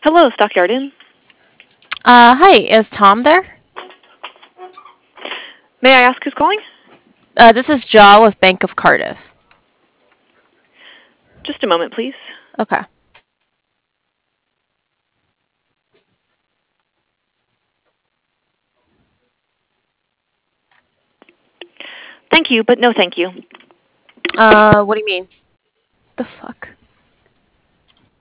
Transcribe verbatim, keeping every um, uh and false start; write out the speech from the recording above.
Hello, Stockyard Inn. Uh, hi, is Tom there? May I ask who's calling? Uh, this is Jaw with Bank of Cardiff. Just a moment, please. Okay. Thank you, but no thank you. Uh, what do you mean? The fuck?